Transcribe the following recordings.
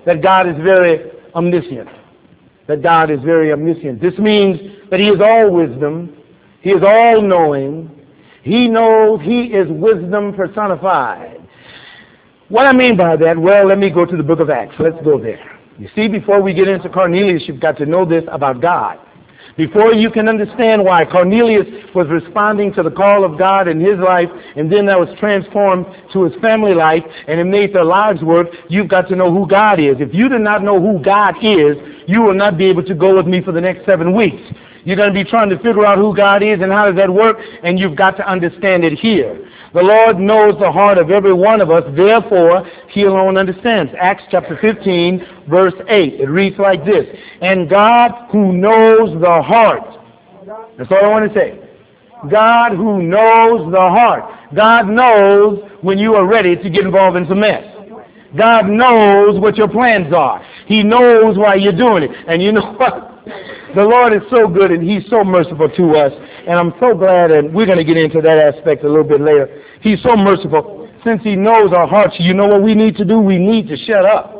that God is very omniscient. That God is very omniscient. This means that he is all wisdom. He is all knowing. He knows. He is wisdom personified. What I mean by that, well, let me go to the book of Acts. Let's go there. You see, before we get into Cornelius, you've got to know this about God. Before you can understand why Cornelius was responding to the call of God in his life, and then that was transformed to his family life, and it made their lives work, you've got to know who God is. If you do not know who God is, you will not be able to go with me for the next 7 weeks. You're going to be trying to figure out who God is and how does that work, and you've got to understand it here. The Lord knows the heart of every one of us, therefore he alone understands. Acts chapter 15, verse 8. It reads like this. And God who knows the heart. That's all I want to say. God who knows the heart. God knows when you are ready to get involved in some mess. God knows what your plans are. He knows why you're doing it. And you know what? The Lord is so good and he's so merciful to us. And I'm so glad, and we're going to get into that aspect a little bit later. He's so merciful. Since he knows our hearts, you know what we need to do? We need to shut up.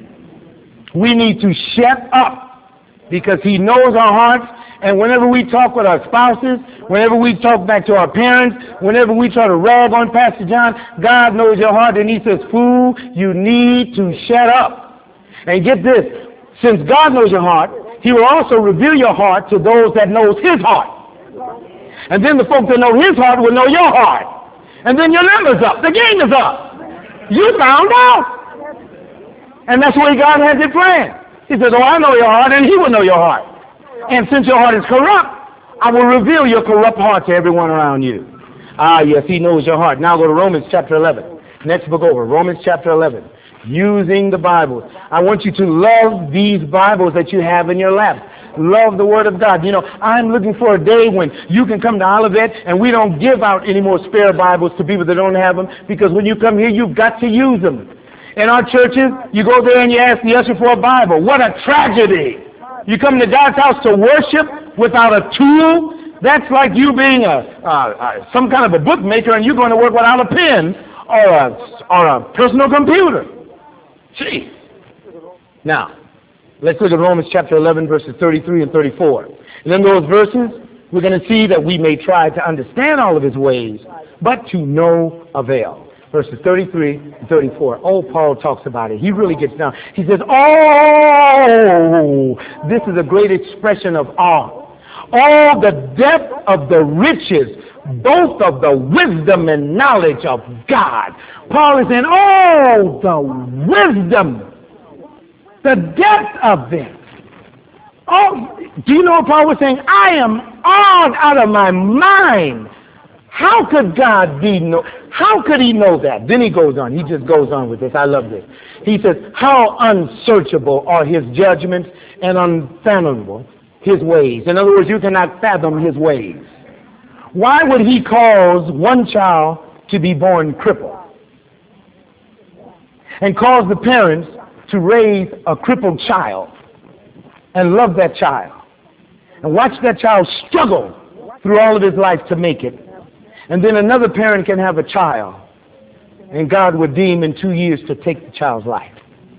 We need to shut up because he knows our hearts. And whenever we talk with our spouses, whenever we talk back to our parents, whenever we try to rag on Pastor John, God knows your heart, and he says, fool, you need to shut up. And get this, since God knows your heart, he will also reveal your heart to those that knows his heart. And then the folks that know his heart will know your heart. And then your number's up. The game is up. You found out. And that's the way God has it planned. He says, oh, I know your heart, and he will know your heart. And since your heart is corrupt, I will reveal your corrupt heart to everyone around you. Ah, yes, he knows your heart. Now go to Romans chapter 11. Next book over, Romans chapter 11. Using the Bible. I want you to love these Bibles that you have in your lap. Love the Word of God. You know, I'm looking for a day when you can come to Olivet and we don't give out any more spare Bibles to people that don't have them, because when you come here, you've got to use them. In our churches, you go there and you ask the usher for a Bible. What a tragedy. You come to God's house to worship without a tool. That's like you being some kind of a bookmaker and you're going to work without a pen or a personal computer. Gee. Now, let's look at Romans chapter 11, verses 33 and 34. And in those verses, we're going to see that we may try to understand all of his ways, but to no avail. Verses 33 and 34. Oh, Paul talks about it. He really gets down. He says, oh, this is a great expression of awe. Oh, the depth of the riches, both of the wisdom and knowledge of God. Paul is saying, oh, the wisdom, the depth of it. Oh, do you know what Paul was saying? I am awed out of my mind. How could God how could he know that? Then he goes on. He just goes on with this. I love this. He says, how unsearchable are his judgments and unfathomable his ways. In other words, you cannot fathom his ways. Why would he cause one child to be born crippled and cause the parents to raise a crippled child and love that child and watch that child struggle through all of his life to make it? And then another parent can have a child and God would deem in 2 years to take the child's life.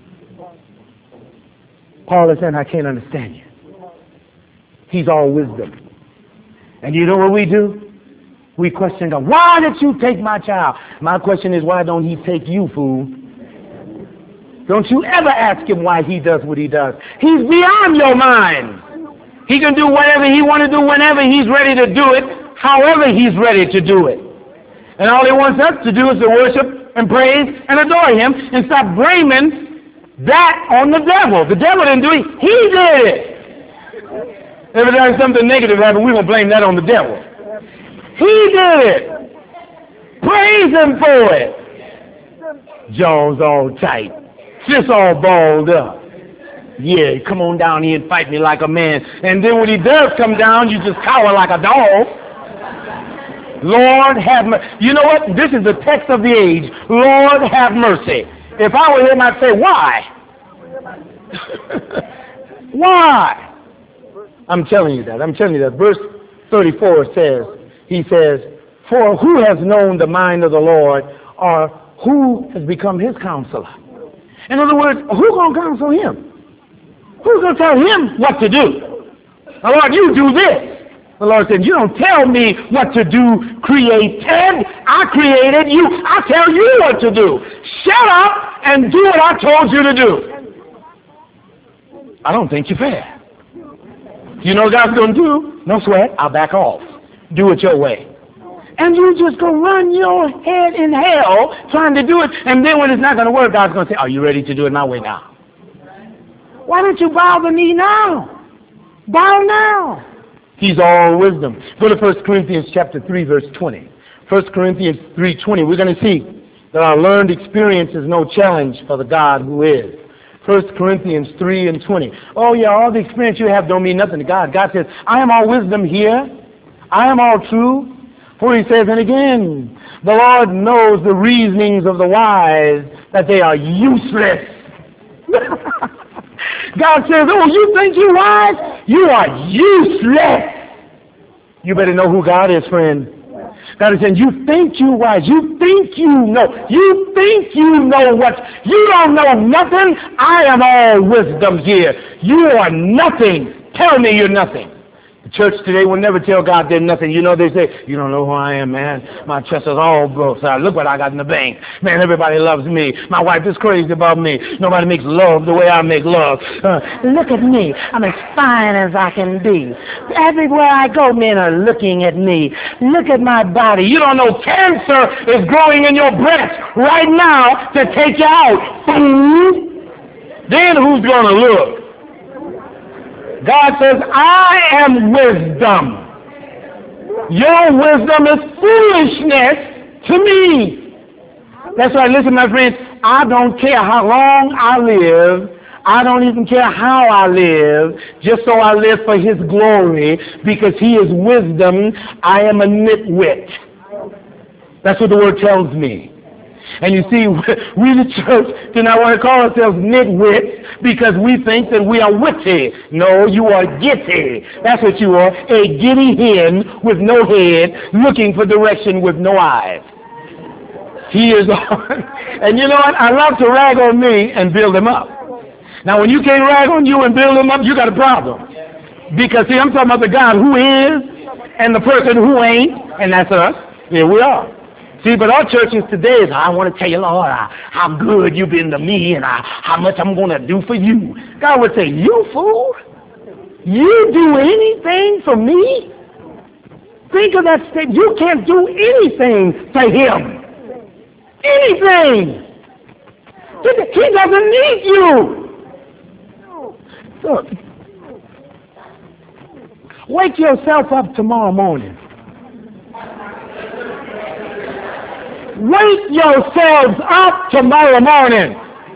Paul is saying, I can't understand you. He's all wisdom. And you know what we do? We question God. Why did you take my child? My question is, why don't he take you, fool? Don't you ever ask him why he does what he does. He's beyond your mind. He can do whatever he wants to do whenever he's ready to do it, however he's ready to do it. And all he wants us to do is to worship and praise and adore him and stop blaming that on the devil. The devil didn't do it. He did it. Every time something negative happens, we're going to blame that on the devil. He did it. Praise him for it. Jaws all tight. Fists all balled up. Yeah, come on down here and fight me like a man. And then when he does come down, you just cower like a dog. Lord have mercy. You know what? This is the text of the age. Lord have mercy. If I were him, I'd say, why? Why? I'm telling you that. I'm telling you that. Verse 34 says, he says, for who has known the mind of the Lord, or who has become his counselor? In other words, who's going to counsel him? Who's going to tell him what to do? Now, Lord, you do this. The Lord said, you don't tell me what to do, created. I created you. I tell you what to do. Shut up and do what I told you to do. I don't think you're fair. You know what God's going to do? No sweat. I'll back off. Do it your way. And you just go run your head in hell trying to do it. And then when it's not going to work, God's going to say, are you ready to do it my way now? Why don't you bow the knee now? Bow now. He's all wisdom. Go to 1 Corinthians chapter 3, verse 20. 1 Corinthians 3:20. We're going to see that our learned experience is no challenge for the God who is. 1 Corinthians 3:20. Oh, yeah, all the experience you have don't mean nothing to God. God says, I am all wisdom here. I am all true. For he says, and again, the Lord knows the reasonings of the wise, that they are useless. God says, oh, you think you're wise? You are useless. You better know who God is, friend. God is saying, you think you're wise. You think you know. You think you know what. You don't know nothing. I am all wisdom here. You are nothing. Tell me you're nothing. The church today will never tell God they're nothing. You know, they say, you don't know who I am, man. My chest is all broke. Look what I got in the bank. Man, everybody loves me. My wife is crazy about me. Nobody makes love the way I make love. Look at me. I'm as fine as I can be. Everywhere I go, men are looking at me. Look at my body. You don't know cancer is growing in your breast right now to take you out. Then who's going to look? God says, I am wisdom. Your wisdom is foolishness to me. That's why, listen, my friends, I don't care how long I live. I don't even care how I live, just so I live for his glory, because he is wisdom. I am a nitwit. That's what the word tells me. And you see, we the church do not want to call ourselves nitwits because we think that we are witty. No, you are giddy. That's what you are, a giddy hen with no head, looking for direction with no eyes. He is on. And you know what? I love to rag on me and build him up. Now, when you can't rag on you and build him up, you got a problem. Because, see, I'm talking about the God who is and the person who ain't, and that's us. Here we are. See, but our churches today is, I want to tell you, Lord, how good you've been to me and how much I'm going to do for you. God would say, you fool? You do anything for me? Think of that statement. You can't do anything for him. Anything. He doesn't need you. Look, wake yourself up tomorrow morning. Wake yourselves up tomorrow morning.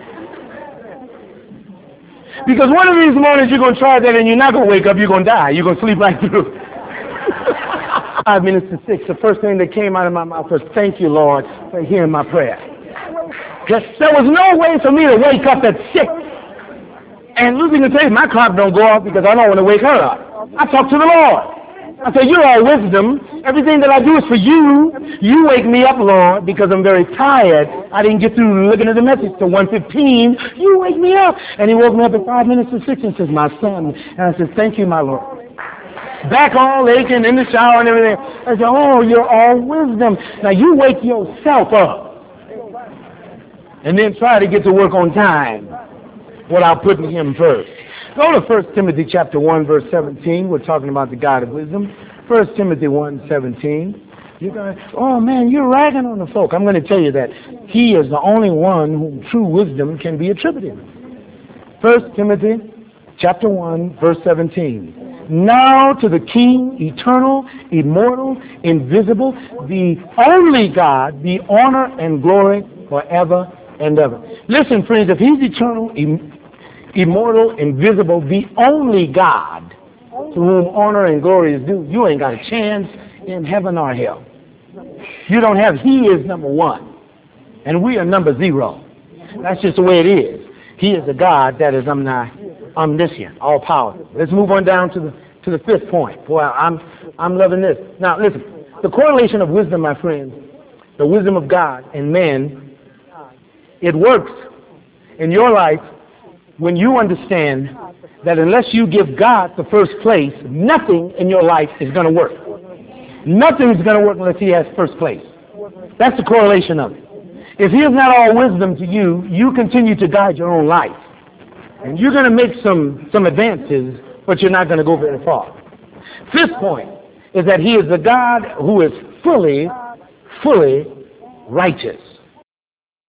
Because one of these mornings you're going to try that and you're not going to wake up, you're going to die. You're going to sleep right through. 5 minutes to 6, the first thing that came out of my mouth was, thank you, Lord, for hearing my prayer. Because there was no way for me to wake up at 6. And losing the tape, my clock don't go off because I don't want to wake her up. I talk to the Lord. I say, you're all wisdom. Everything that I do is for you. You wake me up, Lord, because I'm very tired. I didn't get through looking at the message till 1:15. You wake me up. And he woke me up at 5 minutes to 6 and says, my son. And I said, thank you, my Lord. Back all aching in the shower and everything. I said, oh, you're all wisdom. Now you wake yourself up. And then try to get to work on time without putting him first. Go to 1 Timothy chapter 1, verse 17. We're talking about the God of wisdom. 1 Timothy 1:17. You're going, oh man, you're ragging on the folk. I'm going to tell you that he is the only one whom true wisdom can be attributed. 1 Timothy chapter 1, verse 17. Now to the King, eternal, immortal, invisible, the only God, be honor and glory forever and ever. Listen, friends, if he's eternal, immortal, invisible, the only God to whom honor and glory is due, you ain't got a chance in heaven or hell. You don't have, he is number one, and we are number 0. That's just the way it is. He is a God that is omniscient, all powerful. Let's move on down to the 5th point. Boy, I'm loving this. Now, listen, the correlation of wisdom, my friends, the wisdom of God and man, it works in your life when you understand that unless you give God the first place, nothing in your life is going to work. Nothing's going to work unless he has first place. That's the correlation of it. If he is not all wisdom to you, you continue to guide your own life. And you're going to make some advances, but you're not going to go very far. Fifth point is that he is the God who is fully righteous.